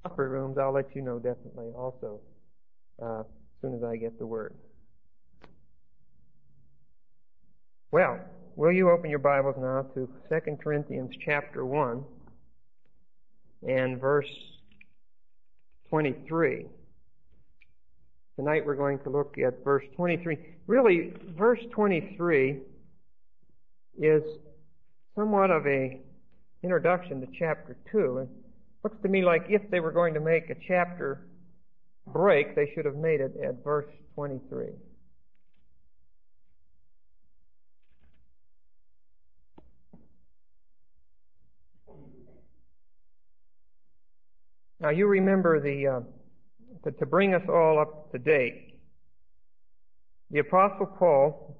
upper rooms, I'll let you know definitely also as soon as I get the word. Well, will you open your Bibles now to 2 Corinthians chapter 1 and verse 23. Tonight we're going to look at verse 23. Really, verse 23 is somewhat of a introduction to chapter 2. It looks to me like if they were going to make a chapter break, they should have made it at verse 23. Now you remember to bring us all up to date, the Apostle Paul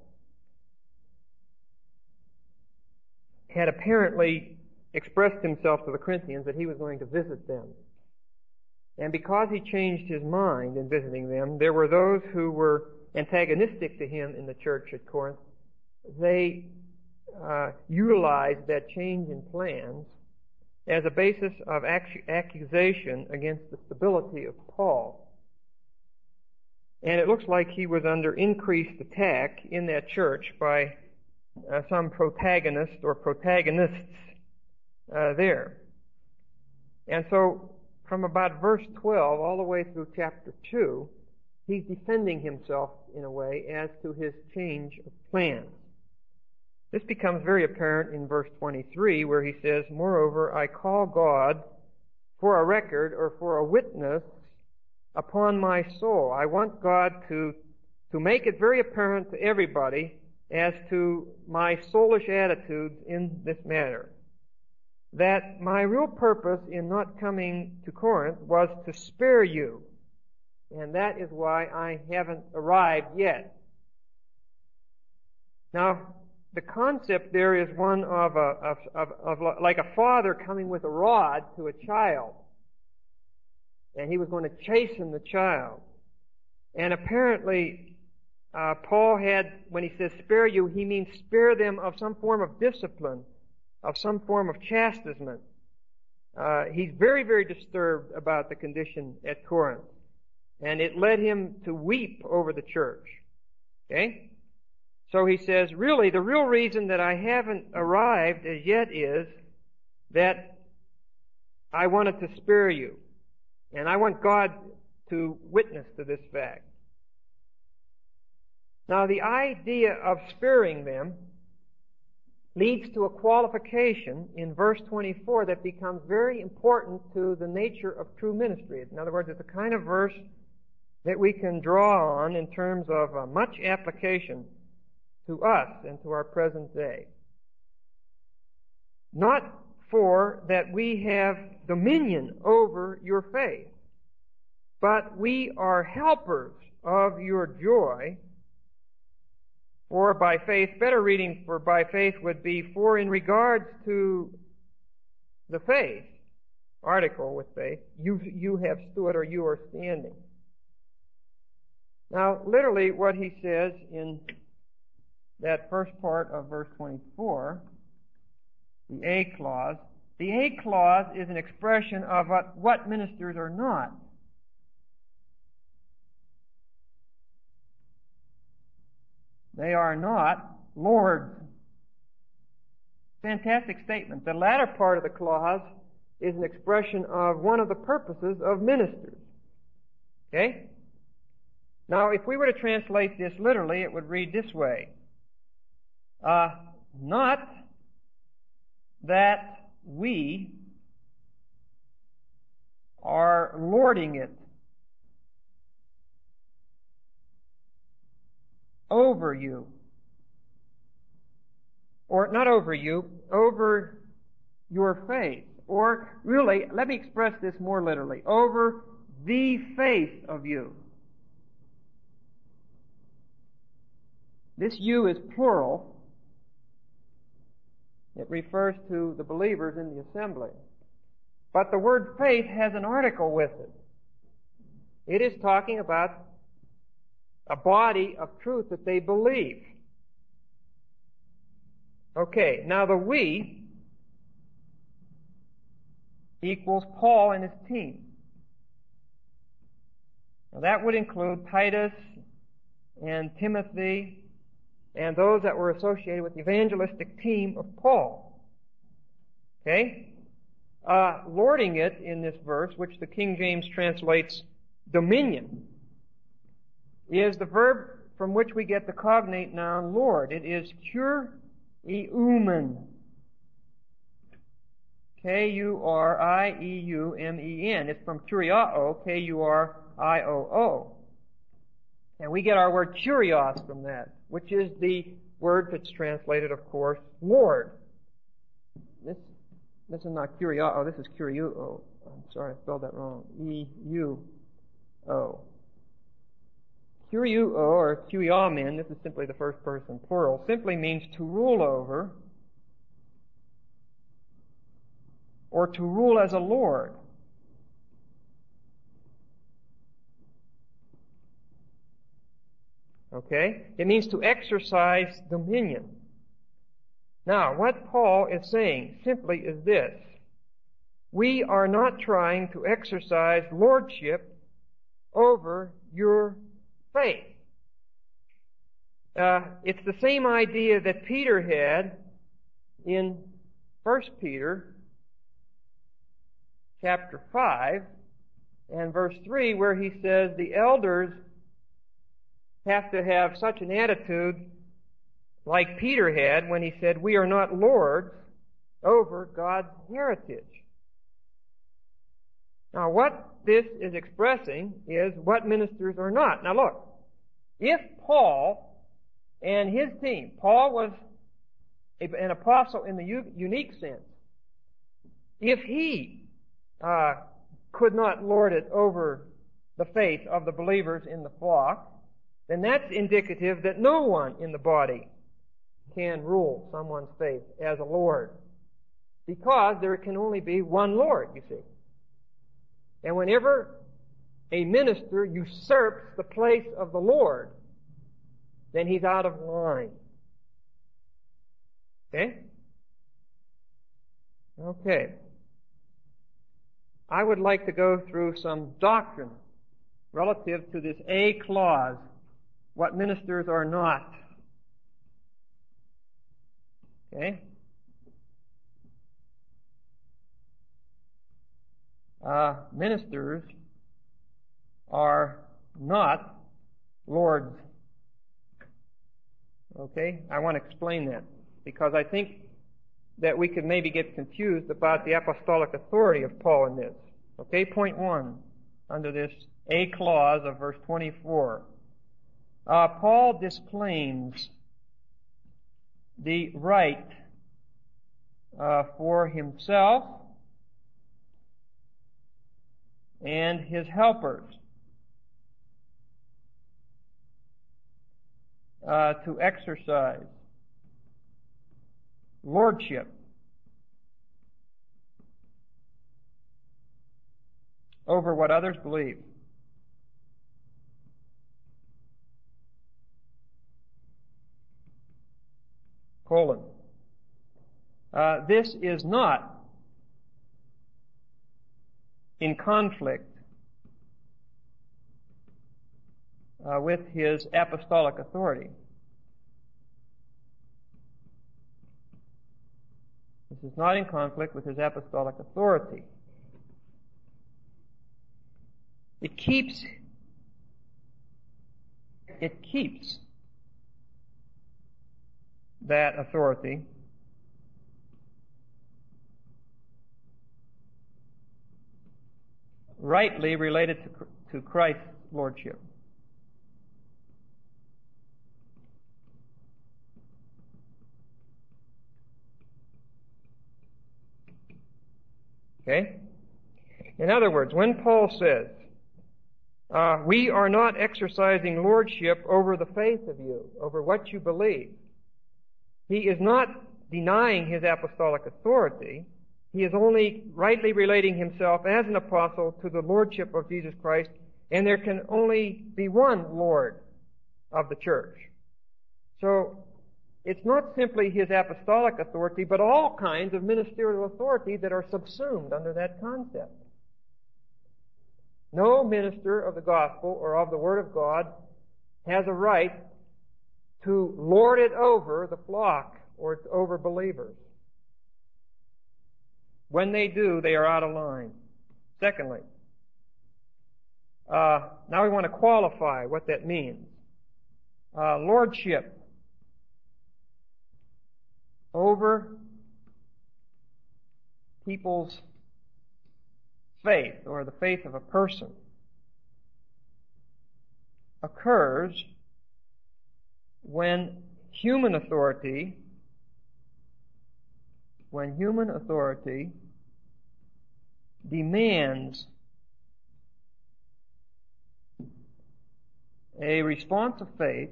had apparently expressed himself to the Corinthians that he was going to visit them. And because he changed his mind in visiting them, there were those who were antagonistic to him in the church at Corinth. They utilized that change in plans as a basis of accusation against the stability of Paul. And it looks like he was under increased attack in that church by some protagonist or protagonists there. And so from about verse 12 all the way through chapter 2, he's defending himself in a way as to his change of plans. This becomes very apparent in verse 23 where he says, "Moreover, I call God for a record or for a witness upon my soul." I want God to make it very apparent to everybody as to my soulish attitudes in this matter. That my real purpose in not coming to Corinth was to spare you. And that is why I haven't arrived yet. Now, the concept there is one of like a father coming with a rod to a child. And he was going to chasten the child. And apparently, Paul had, when he says spare you, he means spare them of some form of discipline, of some form of chastisement. He's very, very disturbed about the condition at Corinth. And it led him to weep over the church. Okay? So he says, really, the real reason that I haven't arrived as yet is that I wanted to spare you. And I want God to witness to this fact. Now, the idea of sparing them leads to a qualification in verse 24 that becomes very important to the nature of true ministry. In other words, it's a kind of verse that we can draw on in terms of much application to us and to our present day. Not for that we have dominion over your faith, but we are helpers of your joy. For by faith, better reading for by faith would be for in regards to the faith, article with faith, you have stood or you are standing. Now, literally what he says in that first part of verse 24, the A clause is an expression of what ministers are not. They are not lords. Fantastic statement. The latter part of the clause is an expression of one of the purposes of ministers. Okay? Now, if we were to translate this literally, it would read this way. Not that we are lording it over you. Or not over you, over your faith. Or really, let me express this more literally, over the faith of you. This you is plural. It refers to the believers in the assembly. But the word faith has an article with it. It is talking about a body of truth that they believe. Okay, now the we equals Paul and his team. Now, that would include Titus and Timothy and those that were associated with the evangelistic team of Paul. Okay? Lording it in this verse, which the King James translates dominion, is the verb from which we get the cognate noun Lord. It is kurieumen. K-U-R-I-E-U-M-E-N. It's from kuriao, K-U-R-I-O-O. And we get our word kurios from that, which is the word that's translated, of course, Lord. This is not kuriao, this is kuriuo. I'm sorry, I spelled that wrong. E-U-O. Kuriuo, or kuriamen, this is simply the first person plural, simply means to rule over, or to rule as a lord. Okay? It means to exercise dominion. Now, what Paul is saying simply is this: we are not trying to exercise lordship over your faith. It's the same idea that Peter had in 1 Peter chapter 5 and verse 3, where he says the elders have to have such an attitude like Peter had when he said, we are not lords over God's heritage. Now, what this is expressing is what ministers are not. Now look, if Paul and his team, Paul was an apostle in the unique sense, if he could not lord it over the faith of the believers in the flock, then that's indicative that no one in the body can rule someone's faith as a lord, because there can only be one Lord, you see. And whenever a minister usurps the place of the Lord, then he's out of line. Okay? Okay. I would like to go through some doctrine relative to this A clause, what ministers are not. Okay? Ministers are not lords. Okay? I want to explain that, because I think that we could maybe get confused about the apostolic authority of Paul in this. Okay? Point 1, under this A clause of verse 24. Paul disclaims the right for himself and his helpers to exercise lordship over what others believe. This is not in conflict with his apostolic authority. This is not in conflict with his apostolic authority. It keeps that authority rightly related to Christ's lordship. Okay? In other words, when Paul says, we are not exercising lordship over the faith of you, over what you believe, he is not denying his apostolic authority. He is only rightly relating himself as an apostle to the lordship of Jesus Christ, and there can only be one Lord of the church. So, it's not simply his apostolic authority, but all kinds of ministerial authority that are subsumed under that concept. No minister of the gospel or of the Word of God has a right to lord it over the flock or over believers. When they do, they are out of line. Secondly, now we want to qualify what that means. Lordship over people's faith, or the faith of a person, occurs when human authority demands a response of faith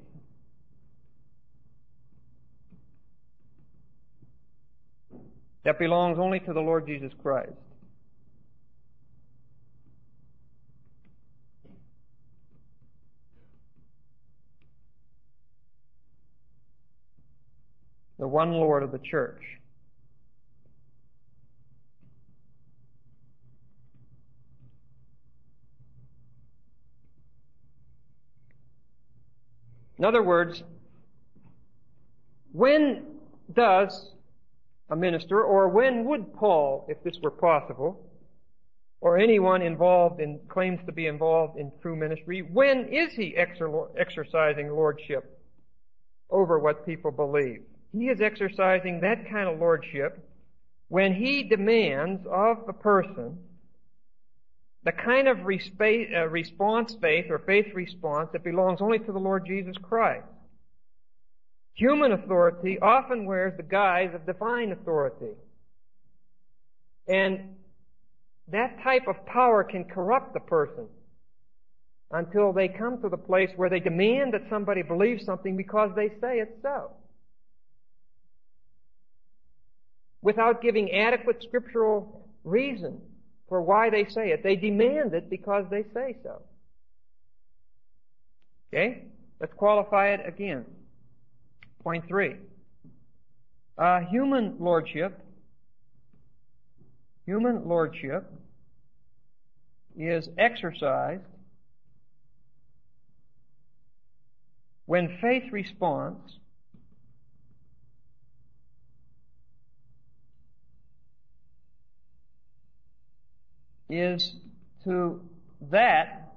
that belongs only to the Lord Jesus Christ. The one Lord of the church. In other words, when does a minister, or when would Paul, if this were possible, or anyone claims to be involved in true ministry, when is he exercising lordship over what people believe? He is exercising that kind of lordship when he demands of the person the kind of response faith or faith response that belongs only to the Lord Jesus Christ. Human authority often wears the guise of divine authority. And that type of power can corrupt the person until they come to the place where they demand that somebody believe something because they say it's so, without giving adequate scriptural reason for why they say it. They demand it because they say so. Okay? Let's qualify it again. Point 3. Human lordship is exercised when faith response is to that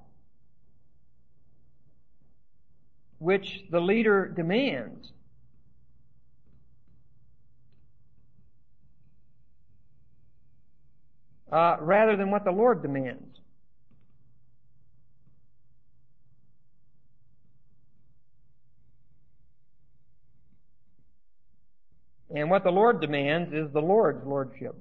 which the leader demands, rather than what the Lord demands. And what the Lord demands is the Lord's lordship.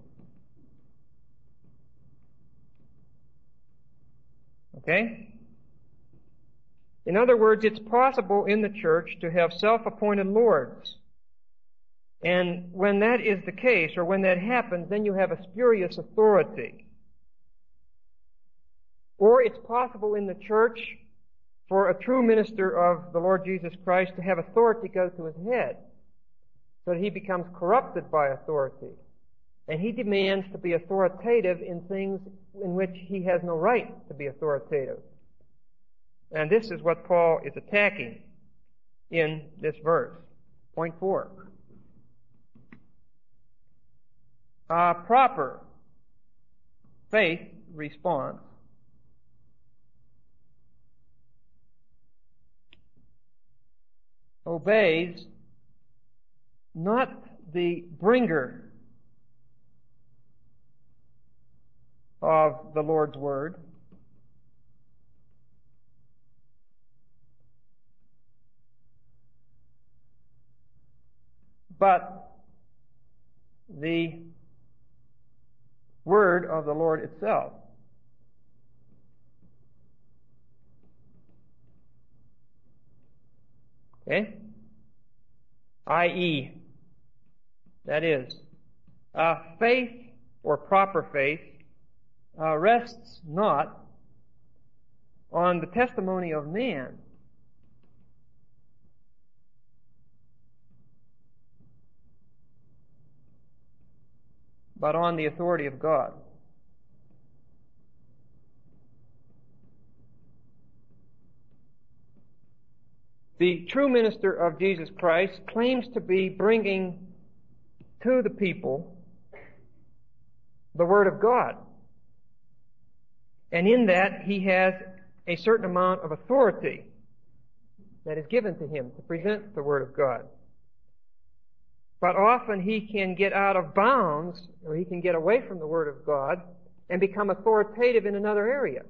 Okay? In other words, it's possible in the church to have self-appointed lords. And when that is the case, or when that happens, then you have a spurious authority. Or it's possible in the church for a true minister of the Lord Jesus Christ to have authority go to his head, so that he becomes corrupted by authority. And he demands to be authoritative in things in which he has no right to be authoritative. And this is what Paul is attacking in this verse. Point 4. Proper faith response obeys not the bringer of the Lord's Word, but the Word of the Lord itself. Okay? I.e., that is, faith or proper faith rests not on the testimony of man, but on the authority of God. The true minister of Jesus Christ claims to be bringing to the people the Word of God. And in that, he has a certain amount of authority that is given to him to present the Word of God. But often he can get out of bounds, or he can get away from the Word of God and become authoritative in another area.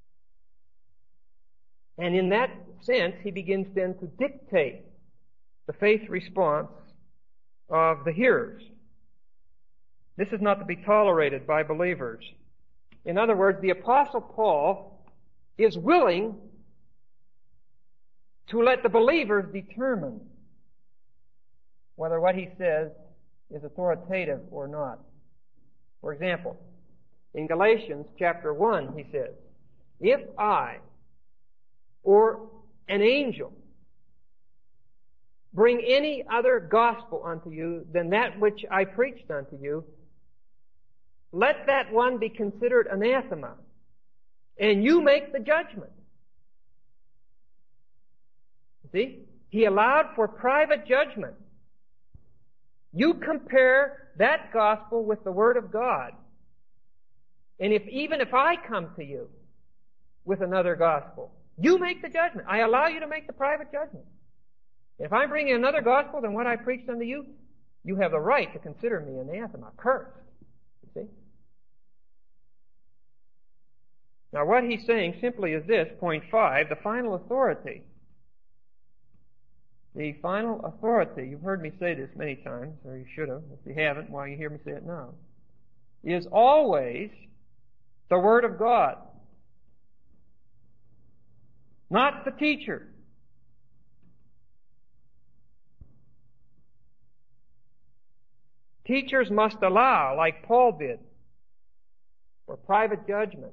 And in that sense, he begins then to dictate the faith response of the hearers. This is not to be tolerated by believers. In other words, the Apostle Paul is willing to let the believers determine whether what he says is authoritative or not. For example, in Galatians chapter 1, he says, "If I or an angel bring any other gospel unto you than that which I preached unto you, let that one be considered anathema, and you make the judgment." See? He allowed for private judgment. You compare that gospel with the Word of God. And even if I come to you with another gospel, you make the judgment. I allow you to make the private judgment. If I bring you another gospel than what I preached unto you, you have the right to consider me anathema, cursed. You see? Now what he's saying simply is this, point 5, the final authority. The final authority, you've heard me say this many times, or you should have. If you haven't, why you hear me say it now, is always the Word of God. Not the teacher. Teachers must allow, like Paul did, for private judgment.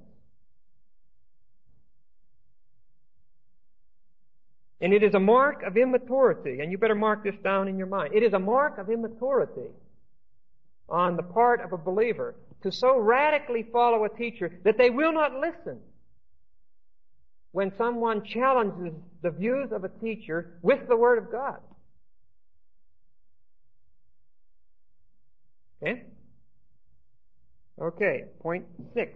And it is a mark of immaturity, and you better mark this down in your mind. It is a mark of immaturity on the part of a believer to so radically follow a teacher that they will not listen when someone challenges the views of a teacher with the Word of God. Okay? Okay, point 6.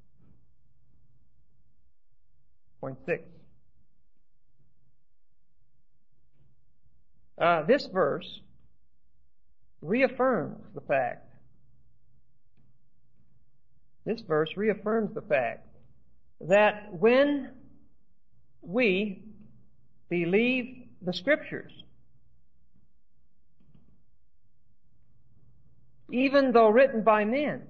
Point 6. This verse reaffirms the fact. This verse reaffirms the fact that when we believe the Scriptures, even though written by men,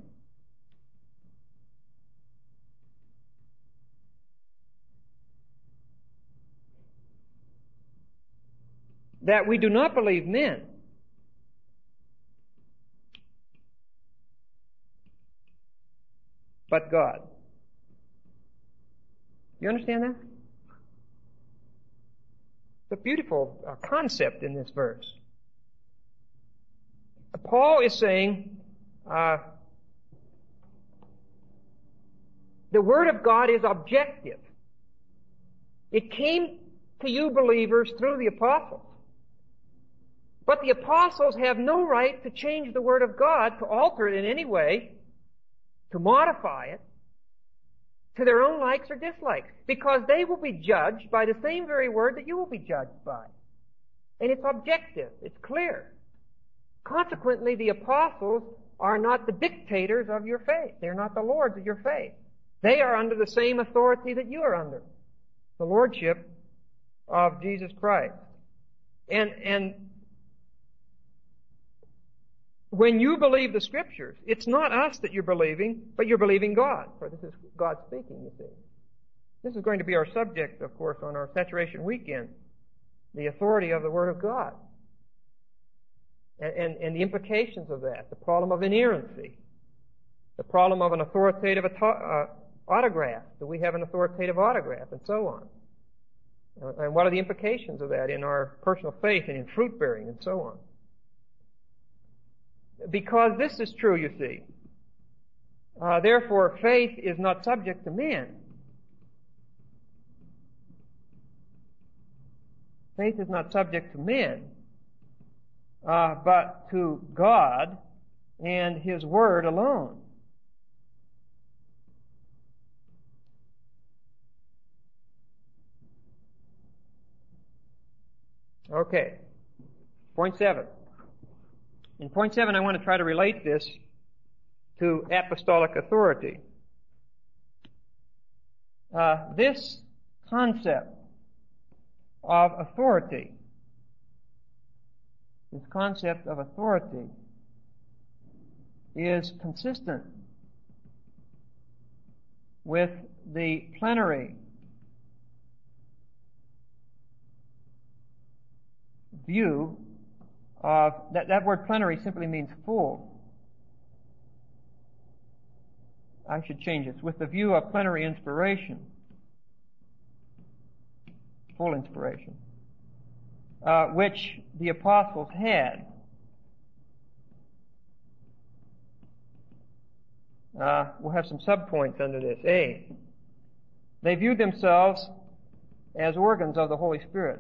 that we do not believe men, but God. You understand that? It's a beautiful concept in this verse. Paul is saying the Word of God is objective. It came to you believers through the apostles. But the apostles have no right to change the Word of God, to alter it in any way, to modify it to their own likes or dislikes, because they will be judged by the same very Word that you will be judged by. And it's objective. It's clear. Consequently, the apostles are not the dictators of your faith. They're not the lords of your faith. They are under the same authority that you are under, the lordship of Jesus Christ. And when you believe the Scriptures, it's not us that you're believing, but you're believing God. For this is God speaking, you see. This is going to be our subject, of course, on our Saturation Weekend. The authority of the Word of God. And the implications of that. The problem of inerrancy. The problem of an authoritative autograph. Do we have an authoritative autograph? And so on. And what are the implications of that in our personal faith and in fruit bearing and so on. Because this is true, you see. Therefore, faith is not subject to men. Faith is not subject to men, but to God and His Word alone. Okay. Point 7. In point 7, I want to try to relate this to apostolic authority. This concept of authority, is consistent with the plenary view of that word plenary simply means full. I should change it. With the view of plenary inspiration, full inspiration, which the apostles had. We'll have some subpoints under this. A, they viewed themselves as organs of the Holy Spirit.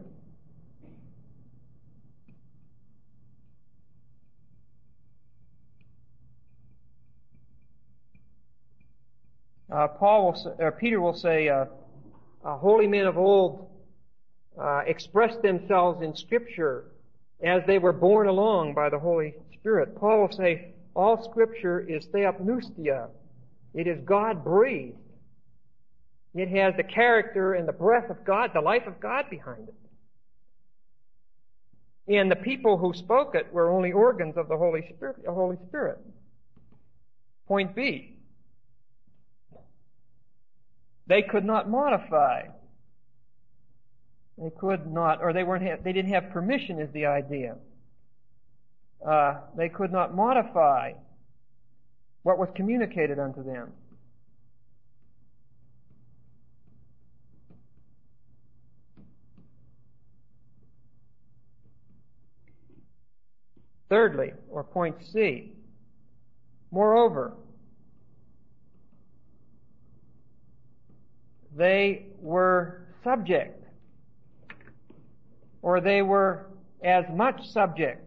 Peter will say, holy men of old expressed themselves in Scripture as they were borne along by the Holy Spirit. Paul will say, all Scripture is theopneustia. It is God-breathed. It has the character and the breath of God, the life of God behind it. And the people who spoke it were only organs of the Holy Spirit. Point B. They could not modify. They could not, or they didn't have permission is the idea. They could not modify what was communicated unto them. Thirdly, or point C, moreover, they were subject, or they were as much subject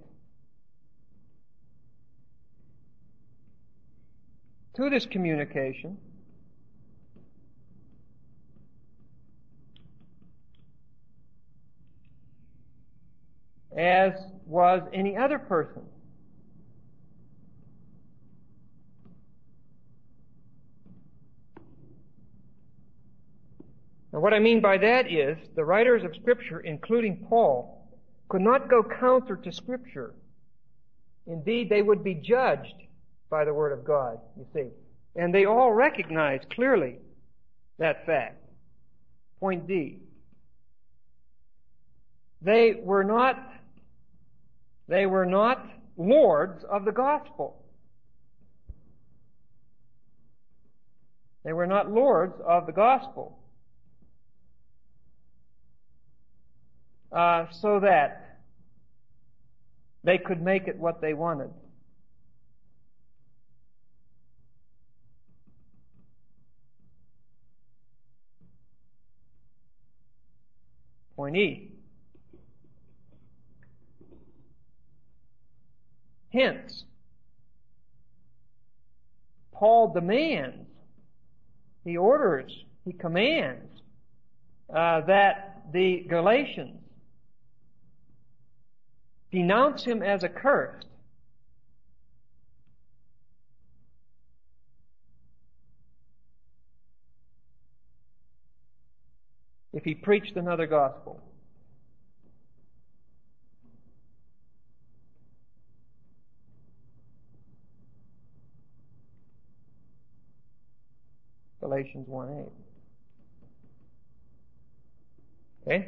to this communication as was any other person. Now, what I mean by that is the writers of Scripture, including Paul, could not go counter to Scripture. Indeed, they would be judged by the Word of God, you see. And they all recognized clearly that fact. Point D. They were not lords of the gospel. They were not lords of the gospel. So that they could make it what they wanted. Point E. Hence, Paul demands, he orders, he commands that the Galatians denounce him as accursed if he preached another gospel. Galatians 1:8. Okay?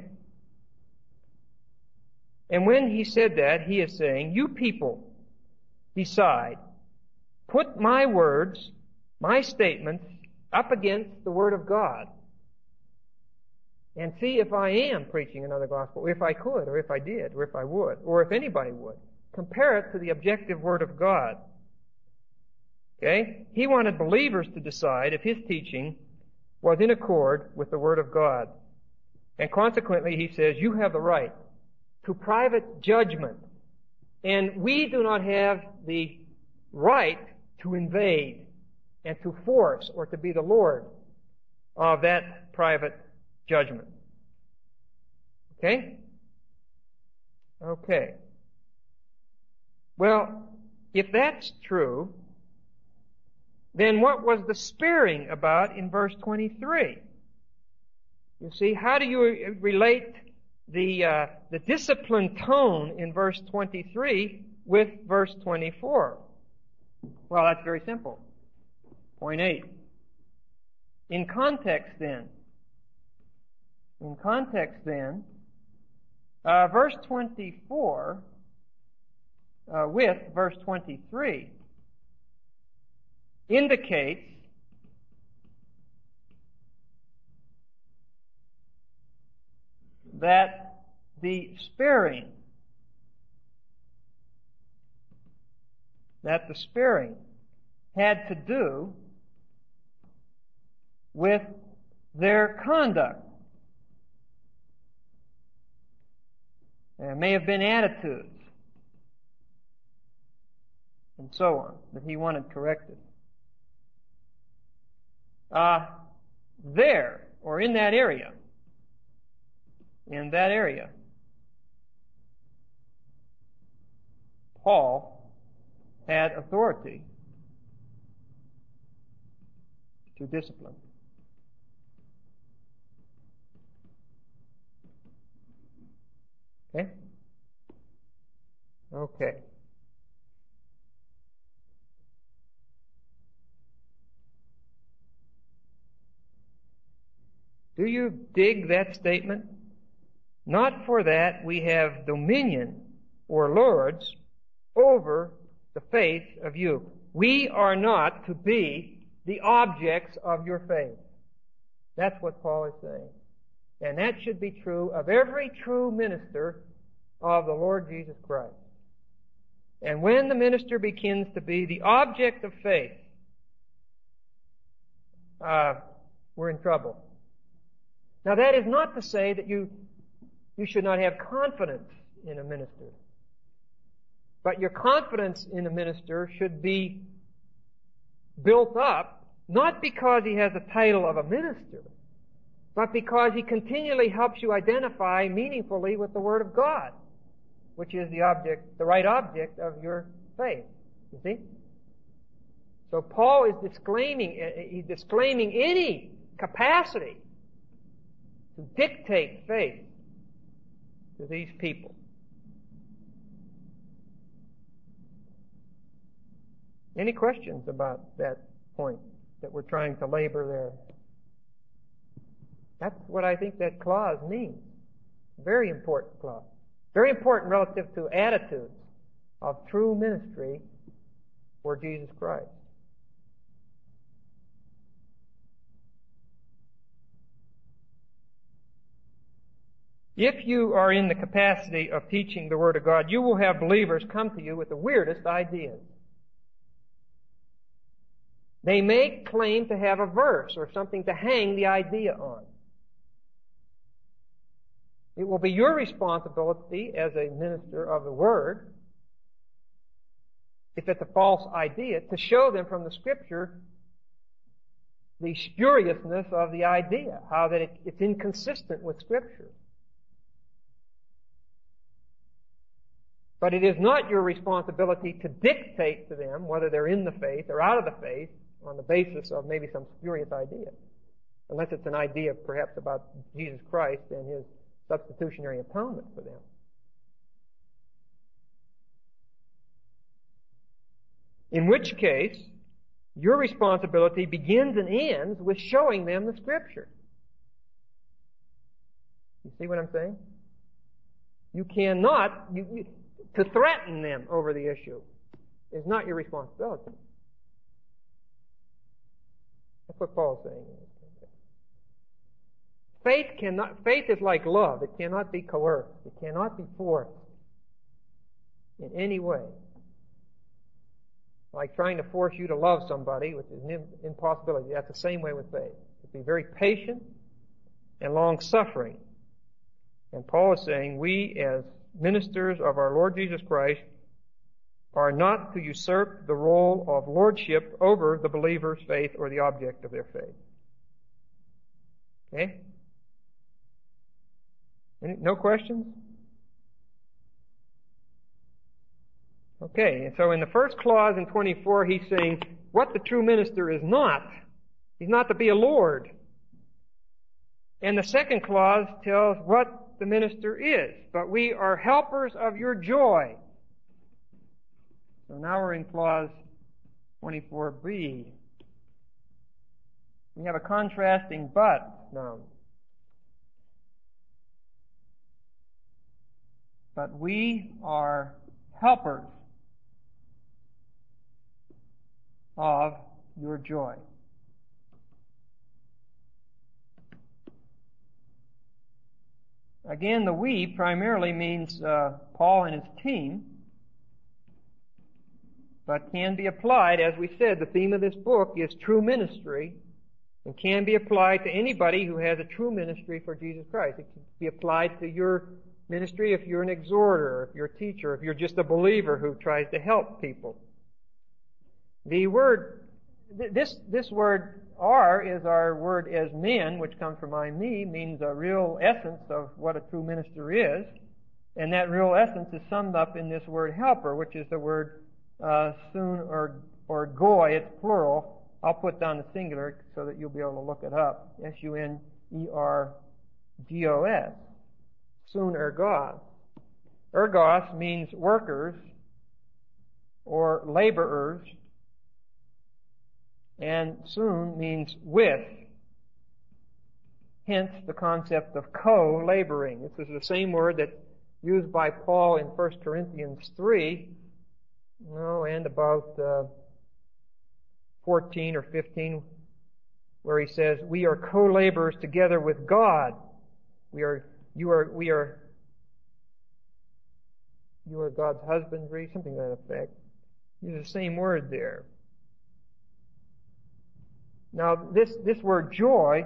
And when he said that, he is saying, you people decide, put my words, my statements, up against the Word of God, and see if I am preaching another gospel, if I could, or if I did, or if I would, or if anybody would. Compare it to the objective Word of God. Okay? He wanted believers to decide if his teaching was in accord with the Word of God. And consequently, he says, you have the right to private judgment. And we do not have the right to invade and to force or to be the Lord of that private judgment. Okay? Okay. Well, if that's true, then what was the sparing about in verse 23? You see, how do you relate the disciplined tone in verse 23 with verse 24? Well, that's very simple. Point 8. In context then, verse 24 with verse 23 indicates that the sparing had to do with their conduct. There may have been attitudes and so on that he wanted corrected. There, or in that area, Paul had authority to discipline. Okay? Okay. Do you dig that statement? Not for that we have dominion or lords over the faith of you. We are not to be the objects of your faith. That's what Paul is saying. And that should be true of every true minister of the Lord Jesus Christ. And when the minister begins to be the object of faith, we're in trouble. Now that is not to say that you should not have confidence in a minister. But your confidence in a minister should be built up not because he has the title of a minister, but because he continually helps you identify meaningfully with the Word of God, which is the right object of your faith. You see? So Paul is disclaiming any capacity to dictate faith to these people. Any questions about that point that we're trying to labor there? That's what I think that clause means. Very important clause. Very important relative to attitudes of true ministry for Jesus Christ. If you are in the capacity of teaching the Word of God, you will have believers come to you with the weirdest ideas. They may claim to have a verse or something to hang the idea on. It will be your responsibility as a minister of the Word, if it's a false idea, to show them from the Scripture the spuriousness of the idea, how that it's inconsistent with Scripture. But it is not your responsibility to dictate to them whether they're in the faith or out of the faith on the basis of maybe some spurious idea. Unless it's an idea perhaps about Jesus Christ and His substitutionary atonement for them. In which case, your responsibility begins and ends with showing them the Scripture. You see what I'm saying? You cannot... to threaten them over the issue is not your responsibility. That's what Paul's saying. Faith is like love. It cannot be coerced. It cannot be forced in any way. Like trying to force you to love somebody, which is an impossibility. That's the same way with faith. To be very patient and long-suffering. And Paul is saying we as ministers of our Lord Jesus Christ are not to usurp the role of lordship over the believer's faith or the object of their faith. Okay? No questions? Okay, and so in the first clause in 24, he's saying what the true minister is not. He's not to be a lord. And the second clause tells what the minister is. But we are helpers of your joy. So now we're in clause 24b. We have a contrasting but now. But we are helpers of your joy. Again, the we primarily means Paul and his team, but can be applied, as we said, the theme of this book is true ministry, and can be applied to anybody who has a true ministry for Jesus Christ. It can be applied to your ministry if you're an exhorter, if you're a teacher, if you're just a believer who tries to help people. The word, this word "are" is our word as men, which comes from I, me, means a real essence of what a true minister is. And that real essence is summed up in this word helper, which is the word sun or goy. It's plural. I'll put down the singular so that you'll be able to look it up. S-U-N-E-R-G-O-S. Sun ergos. Ergos means workers or laborers. And sun means with. Hence the concept of co-laboring. This is the same word that's used by Paul in 1 Corinthians 3, and about 14 or 15, where he says, "We are co-laborers together with God." You are God's husbandry, something to that effect. Use the same word there. Now, this word joy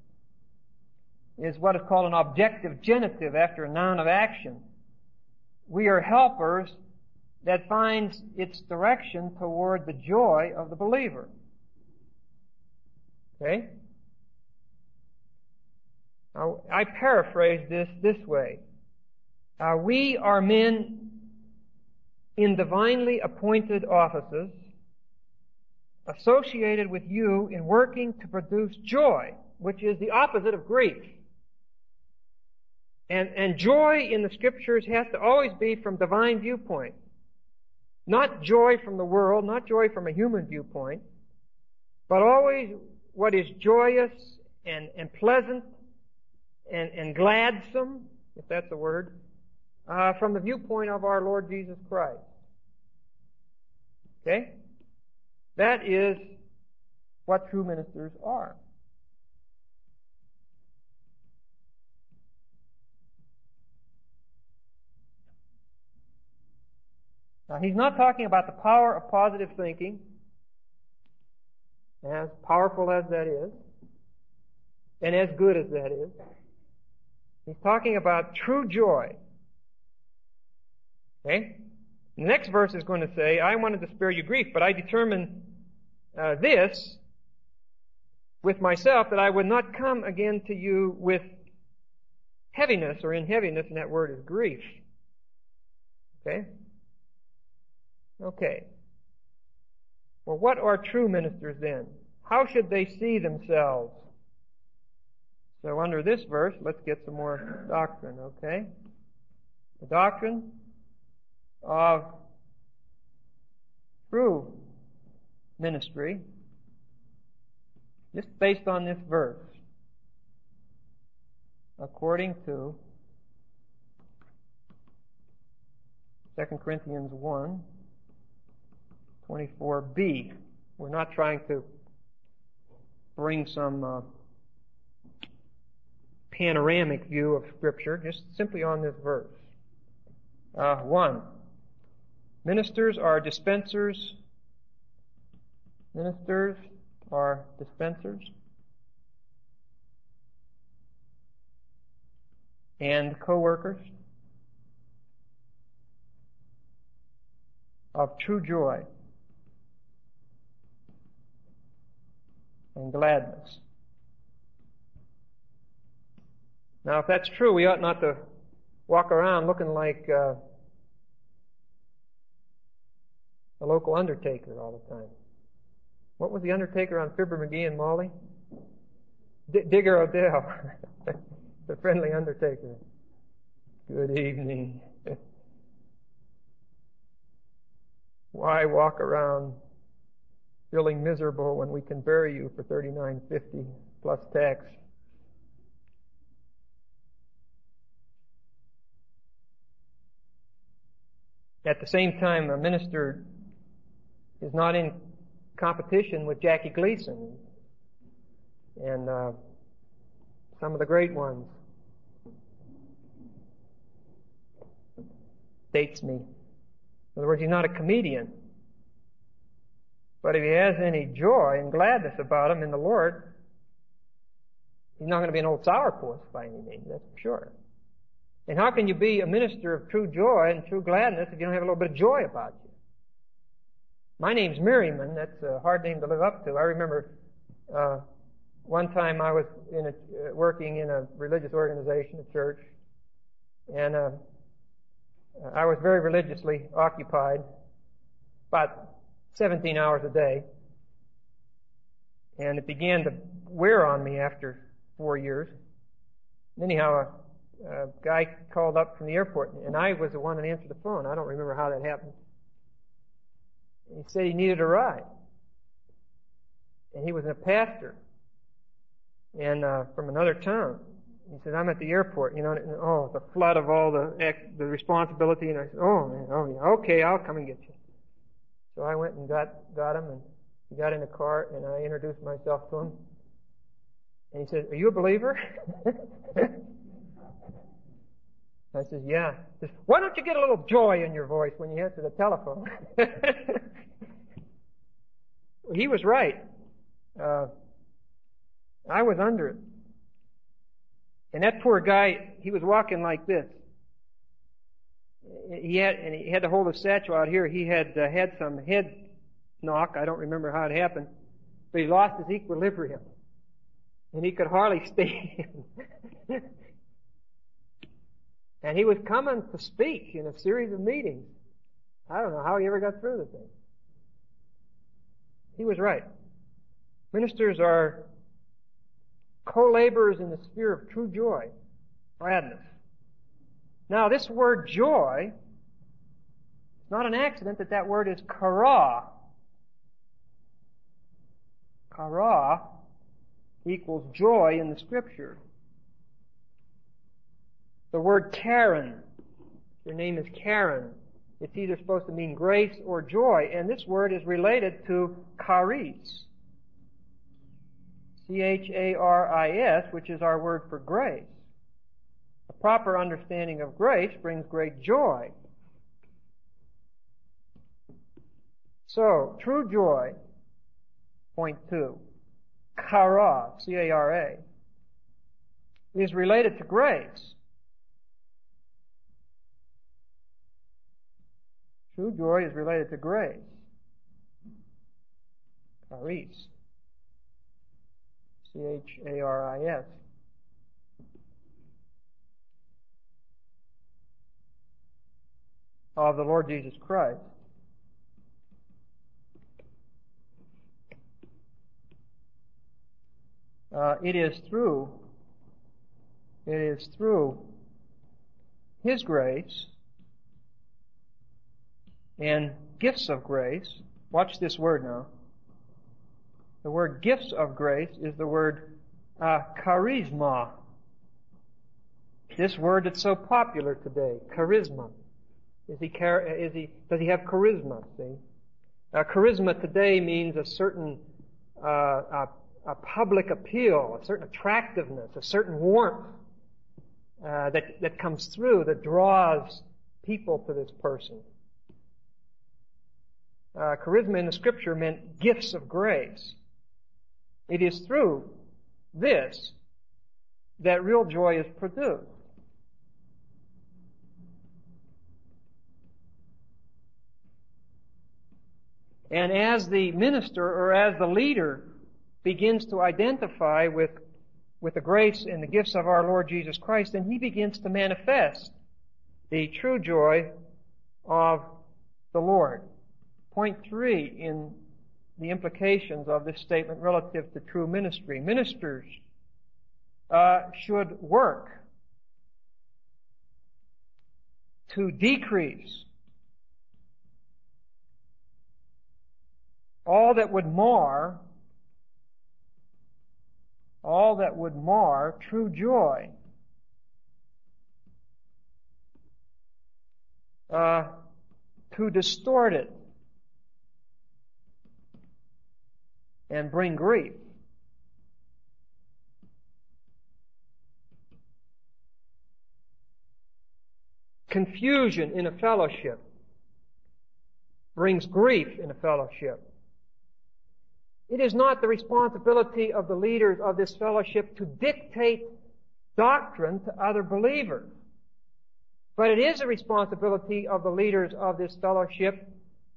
is what is called an objective genitive after a noun of action. We are helpers that finds its direction toward the joy of the believer. Okay? Now, I paraphrase this way. We are men in divinely appointed offices associated with you in working to produce joy, which is the opposite of grief. And joy in the Scriptures has to always be from divine viewpoint. Not joy from the world, not joy from a human viewpoint, but always what is joyous and pleasant and gladsome, if that's a word, from the viewpoint of our Lord Jesus Christ. Okay? That is what true ministers are. Now, he's not talking about the power of positive thinking, as powerful as that is, and as good as that is. He's talking about true joy. Okay? The next verse is going to say, "I wanted to spare you grief, but I determined this with myself, that I would not come again to you with heaviness," or in heaviness, and that word is grief. Okay? Okay. Well, what are true ministers then? How should they see themselves? So under this verse, let's get some more doctrine, okay? The doctrine of true ministry, just based on this verse, according to 2 Corinthians 1, 24b. We're not trying to bring some panoramic view of Scripture, just simply on this verse. 1. Ministers are dispensers. Ministers are dispensers and co-workers of true joy and gladness. Now, if that's true, we ought not to walk around looking like a local undertaker all the time. What was the undertaker on Fibber McGee and Molly? Digger Odell, the friendly undertaker. Good evening. Why walk around feeling miserable when we can bury you for $39.50 plus tax? At the same time, a minister is not in competition with Jackie Gleason and some of the great ones. Dates me. In other words, he's not a comedian. But if he has any joy and gladness about him in the Lord, he's not going to be an old sourpuss by any means, that's for sure. And how can you be a minister of true joy and true gladness if you don't have a little bit of joy about you? My name's Merriman. That's a hard name to live up to. I remember one time I was working in a religious organization, a church, and I was very religiously occupied, about 17 hours a day, and it began to wear on me after 4 years. Anyhow, a guy called up from the airport, and I was the one that answered the phone. I don't remember how that happened. He said he needed a ride, and he was a pastor, and from another town. He said, "I'm at the airport," and the flood of all the responsibility, and I said, okay, I'll come and get you. So I went and got him, and he got in the car, and I introduced myself to him, and he said, "Are you a believer?" I said, "Yeah." He says, "Why don't you get a little joy in your voice when you answer the telephone?" He was right. I was under it. And that poor guy, he was walking like this. He had to hold his satchel out here. He had had some head knock. I don't remember how it happened. But he lost his equilibrium. And he could hardly stand. And he was coming to speak in a series of meetings. I don't know how he ever got through the thing. He was right. Ministers are co-laborers in the sphere of true joy, gladness. Now, this word joy, it's not an accident that word is kara. Kara equals joy in the Scripture. The word Karen, your name is Karen, it's either supposed to mean grace or joy, and this word is related to charis. C-H-A-R-I-S, which is our word for grace. A proper understanding of grace brings great joy. So, true joy, point 2, kara, C-A-R-A, is related to grace. True joy is related to grace. Charis. C-H-A-R-I-S. Of the Lord Jesus Christ. It is through His grace and gifts of grace. Watch this word now. The word gifts of grace is the word charisma. This word that's so popular today, charisma. Does he have charisma? See, charisma today means a certain a public appeal, a certain attractiveness, a certain warmth that comes through that draws people to this person. Charisma in the Scripture meant gifts of grace. It is through this that real joy is produced. And as the minister or as the leader begins to identify with the grace and the gifts of our Lord Jesus Christ, then he begins to manifest the true joy of the Lord. Point 3 in the implications of this statement relative to true ministry. Ministers should work to decrease all that would mar true joy. To distort it and bring grief. Confusion in a fellowship brings grief in a fellowship. It is not the responsibility of the leaders of this fellowship to dictate doctrine to other believers. But it is a responsibility of the leaders of this fellowship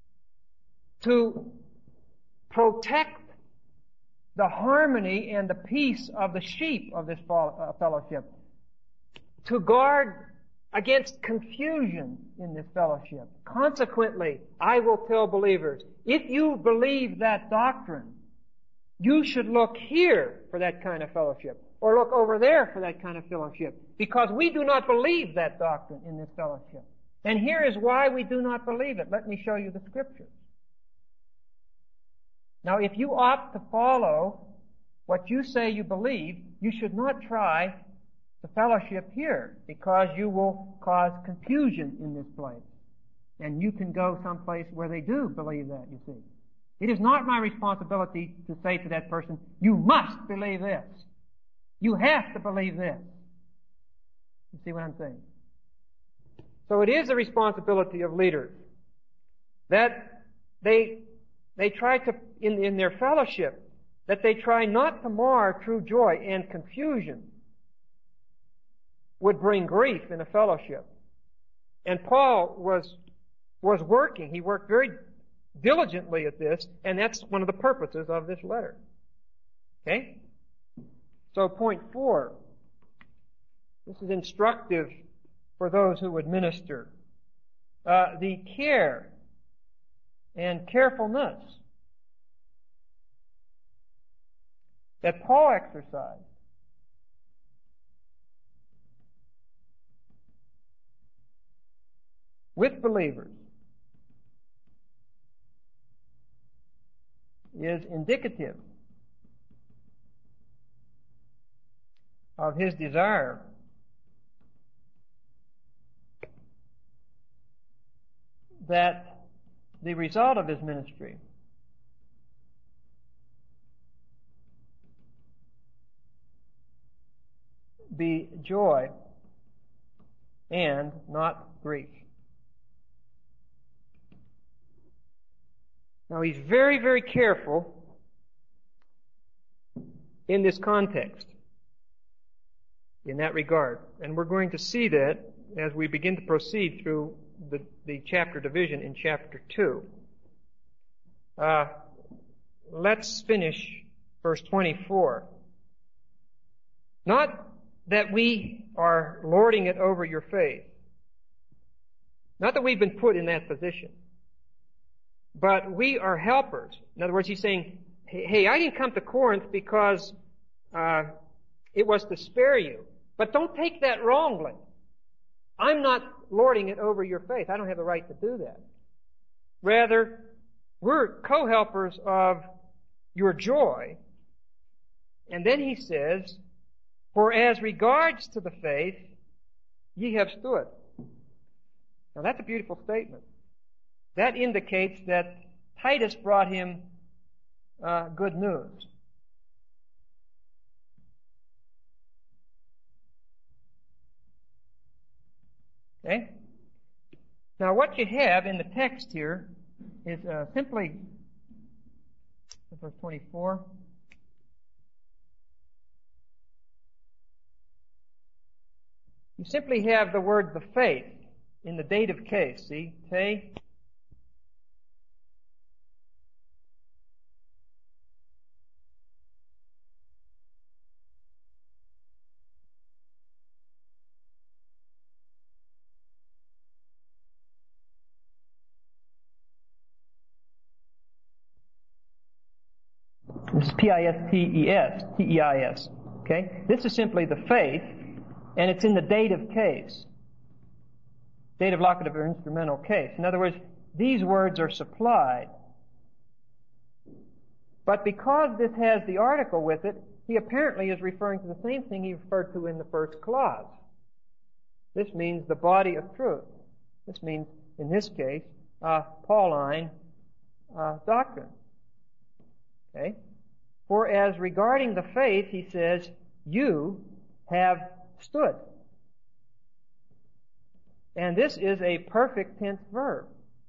to protect the harmony and the peace of the sheep of this fellowship. To guard against confusion in this fellowship. Consequently, I will tell believers, if you believe that doctrine, you should look here for that kind of fellowship, or look over there for that kind of fellowship, because we do not believe that doctrine in this fellowship. And here is why we do not believe it. Let me show you the Scriptures. Now, if you opt to follow what you say you believe, you should not try the fellowship here, because you will cause confusion in this place. And you can go someplace where they do believe that, you see. It is not my responsibility to say to that person, you must believe this. You have to believe this. You see what I'm saying? So it is the responsibility of leaders that they try to, in their fellowship, that they try not to mar true joy, and confusion would bring grief in a fellowship. And Paul was working. He worked very diligently at this, and that's one of the purposes of this letter. Okay? So point 4. This is instructive for those who would minister. The care and carefulness that Paul exercised with believers is indicative of his desire that the result of his ministry be joy and not grief. Now, he's very, very careful in this context, in that regard. And we're going to see that as we begin to proceed through the chapter division in chapter 2. Let's finish verse 24. Not that we are lording it over your faith. Not that we've been put in that position. But we are helpers. In other words, he's saying, hey, I didn't come to Corinth because it was to spare you. But don't take that wrongly. I'm not lording it over your faith. I don't have the right to do that. Rather, we're co-helpers of your joy. And then he says, for as regards to the faith, ye have stood. Now that's a beautiful statement. That indicates that Titus brought him good news. Okay? Now what you have in the text here is simply, verse 24, you simply have the word the faith in the dative case. See? Te Pistis, P-I-S-T-E-S, T-E-I-S. Okay? This is simply the faith, and it's in the dative case. Dative, locative, or instrumental case. In other words, these words are supplied. But because this has the article with it, he apparently is referring to the same thing he referred to in the first clause. This means the body of truth. This means, in this case, Pauline doctrine. Okay? For as regarding the faith, he says, you have stood. And this is a perfect tense verb.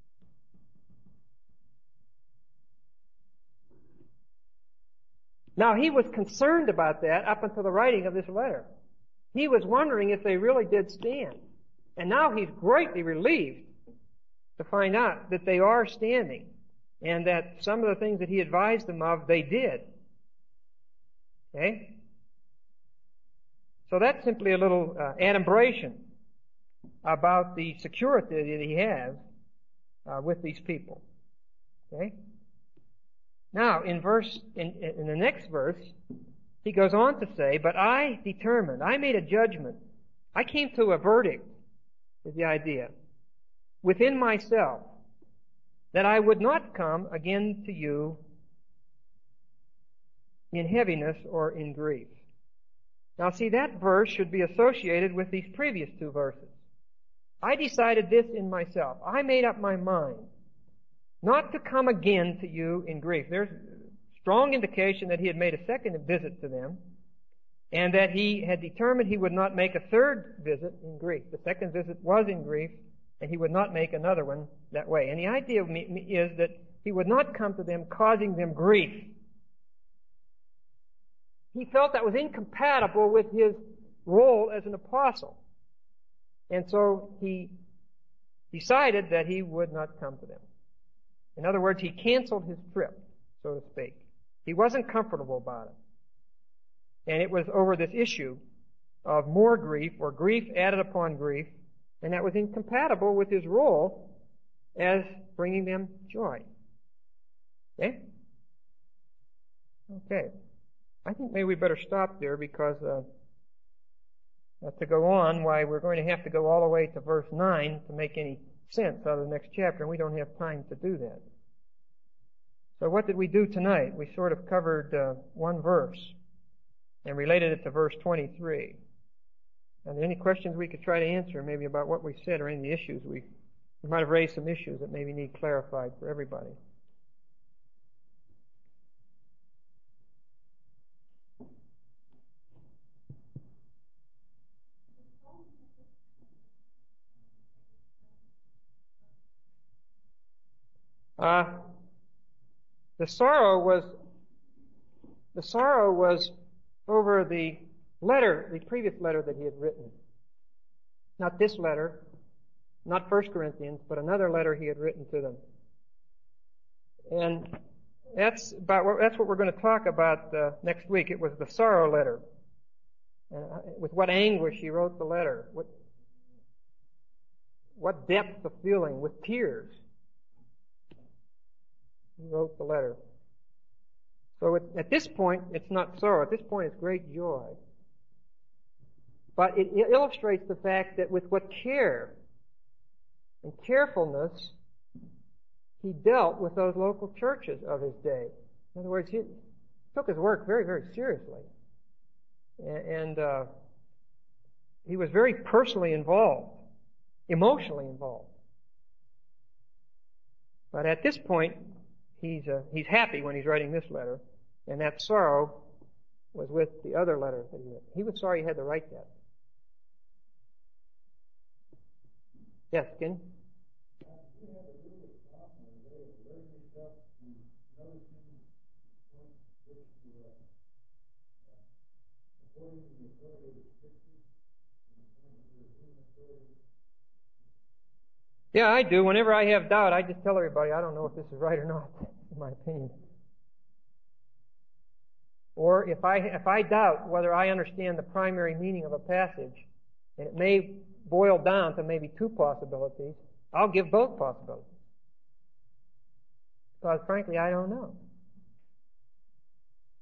Now, he was concerned about that up until the writing of this letter. He was wondering if they really did stand. And now he's greatly relieved to find out that they are standing and that some of the things that he advised them of, they did. Okay? So that's simply a little adumbration about the security that he has with these people. Okay? Now, in the next verse, he goes on to say, but I determined, I made a judgment, I came to a verdict, is the idea, within myself, that I would not come again to you in heaviness or in grief. Now see, that verse should be associated with these previous two verses. I decided this in myself. I made up my mind not to come again to you in grief. There's strong indication that he had made a second visit to them, and that he had determined he would not make a third visit in grief. The second visit was in grief, and he would not make another one that way. And the idea is that he would not come to them causing them grief. He felt that was incompatible with his role as an apostle. And so he decided that he would not come to them. In other words, he canceled his trip, so to speak. He wasn't comfortable about it. And it was over this issue of more grief, or grief added upon grief, and that was incompatible with his role as bringing them joy. Okay? Okay. I think maybe we better stop there, because to go on, why, we're going to have to go all the way to verse 9 to make any sense out of the next chapter, and we don't have time to do that. So what did we do tonight? We sort of covered one verse and related it to verse 23. Are there any questions we could try to answer, maybe about what we said, or any of the issues we might have raised some issues that maybe need clarified for everybody? The sorrow was over the letter, the previous letter that he had written. Not this letter, not 1 Corinthians, but another letter he had written to them. And that's what we're going to talk about next week. It was the sorrow letter. With what anguish he wrote the letter. What depth of feeling, with tears, he wrote the letter. So at this point, it's not sorrow. At this point, it's great joy. But it illustrates the fact that with what care and carefulness he dealt with those local churches of his day. In other words, he took his work very, very seriously. And he was very personally involved, emotionally involved. But at this point, he's happy when he's writing this letter, and that sorrow was with the other letter that he wrote. He was sorry he had to write that. Yes, Ken? Yeah, I do. Whenever I have doubt, I just tell everybody, I don't know if this is right or not, in my opinion. Or if I doubt whether I understand the primary meaning of a passage, and it may boil down to maybe two possibilities, I'll give both possibilities. Because frankly, I don't know.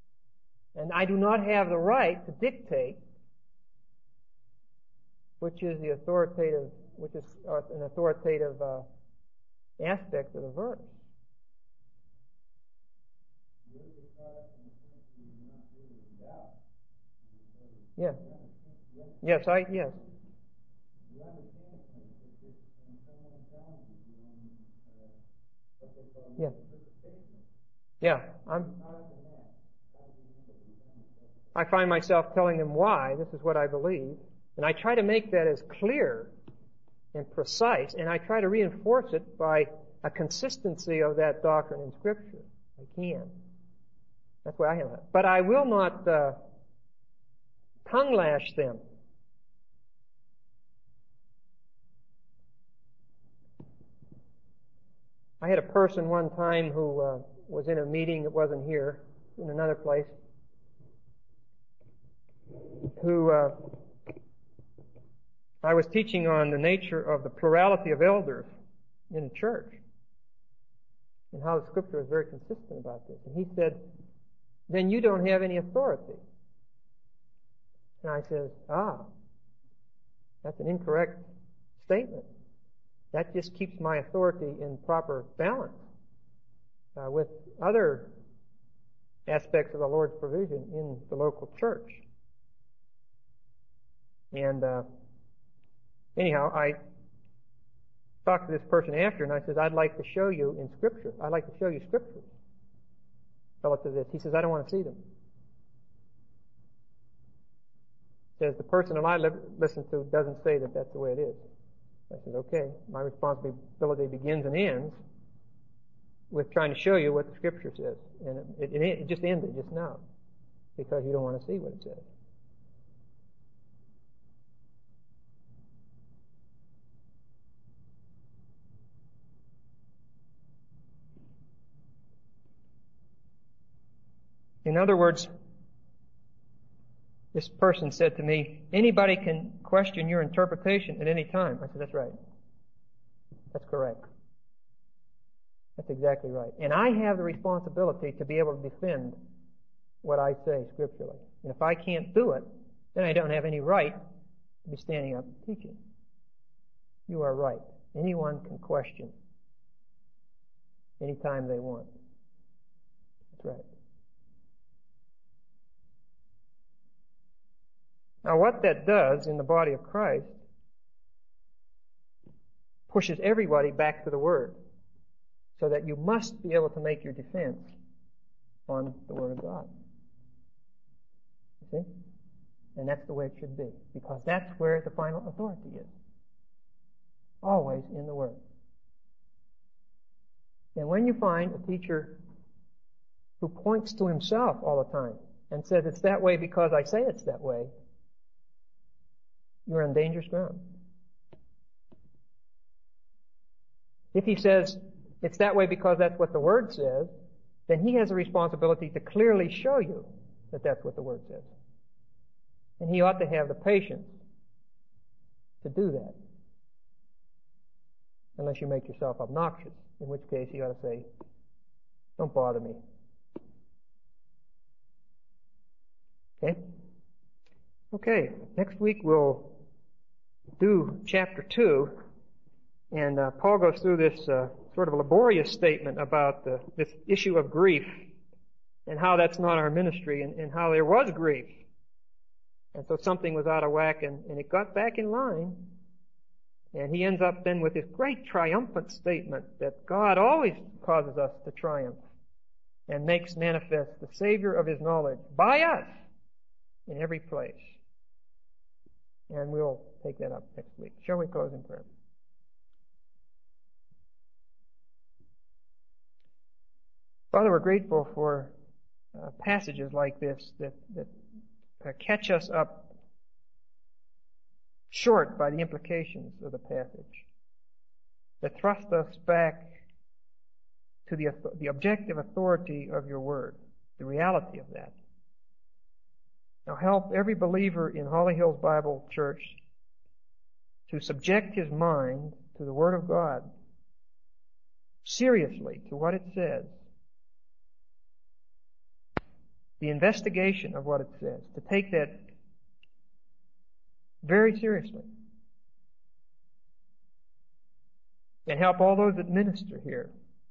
And I do not have the right to dictate which is an authoritative aspect of the verse. Yes. Yes, yes. Yeah. Yeah. I find myself telling them why this is what I believe, and I try to make that as clear and precise, and I try to reinforce it by a consistency of that doctrine in Scripture. I can. That's why I have it. But I will not tongue lash them. I had a person one time who was in a meeting that wasn't here, in another place, who I was teaching on the nature of the plurality of elders in the church and how the Scripture is very consistent about this. And he said, then you don't have any authority. And I says, that's an incorrect statement. That just keeps my authority in proper balance with other aspects of the Lord's provision in the local church. And anyhow, I talked to this person after, and I said, I'd like to show you in Scripture. I'd like to show you Scriptures relative to this. He says, I don't want to see them. He says, the person that I listen to doesn't say that that's the way it is. I said, okay, my responsibility begins and ends with trying to show you what the Scripture says. And it just ended just now because you don't want to see what it says. In other words, this person said to me, anybody can question your interpretation at any time. I said, that's right. That's correct. That's exactly right. And I have the responsibility to be able to defend what I say scripturally. And if I can't do it, then I don't have any right to be standing up and teaching. You are right. Anyone can question anytime they want. That's right. Now, what that does in the body of Christ pushes everybody back to the Word, so that you must be able to make your defense on the Word of God. You see? And that's the way it should be, because that's where the final authority is. Always in the Word. And when you find a teacher who points to himself all the time and says, it's that way because I say it's that way, you're on dangerous ground. If he says, it's that way because that's what the Word says, then he has a responsibility to clearly show you that that's what the Word says. And he ought to have the patience to do that. Unless you make yourself obnoxious, in which case he ought to say, don't bother me. Okay, next week we'll do chapter 2, and Paul goes through this sort of laborious statement about this issue of grief and how that's not our ministry, and how there was grief. And so something was out of whack, and it got back in line. And he ends up then with this great triumphant statement that God always causes us to triumph and makes manifest the Savior of His knowledge by us in every place. And we'll take that up next week. Shall we close in prayer? Father, we're grateful for passages like this that catch us up short by the implications of the passage, that thrust us back to the objective authority of your Word, the reality of that. Now help every believer in Holly Hills Bible Church to subject his mind to the Word of God, seriously to what it says, the investigation of what it says, to take that very seriously, and help all those that minister here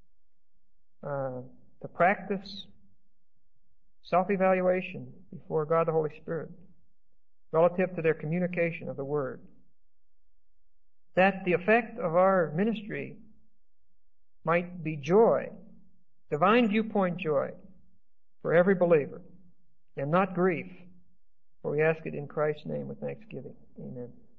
to practice self-evaluation before God the Holy Spirit relative to their communication of the Word. That the effect of our ministry might be joy, divine viewpoint joy, for every believer, and not grief. For we ask it in Christ's name with thanksgiving. Amen.